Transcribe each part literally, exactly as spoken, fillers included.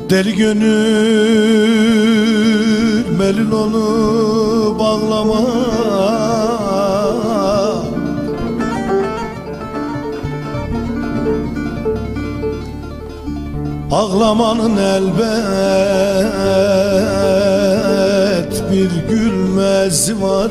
Deli gönül melul onu bağlama, ağlamanın elbet bir gülmezi var.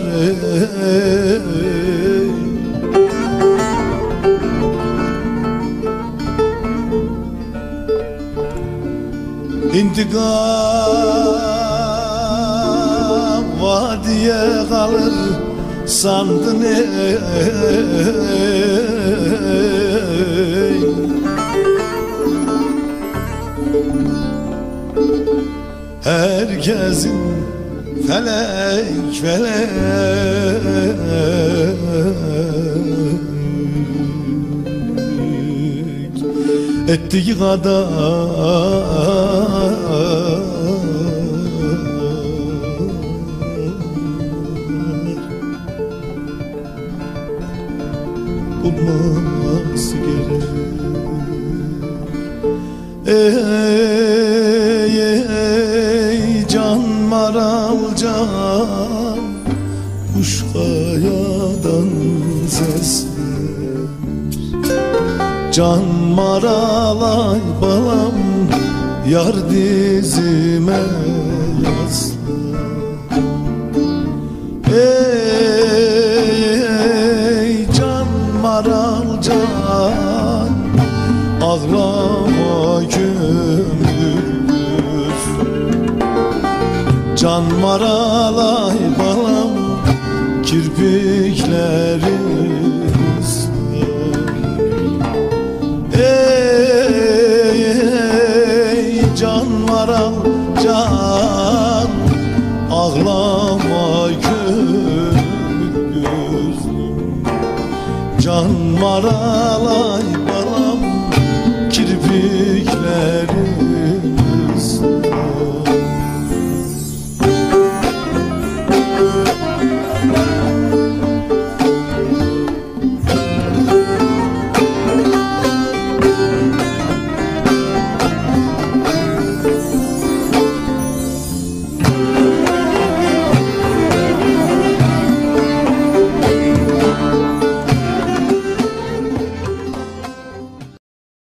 İntikam vadiye kalır sandın ey. Herkesin felek felek ettiği kadar bulması gerek. Ey ey can maral can, kuş kayadan sesler. Can maral ay balam, yar dizime yaslar. Ey ey can maral can, ağlama gündüz. Can maral ay balam, kirpikleri ıslar. Ey ey can maral can, ağlama gündüz. Can maral ay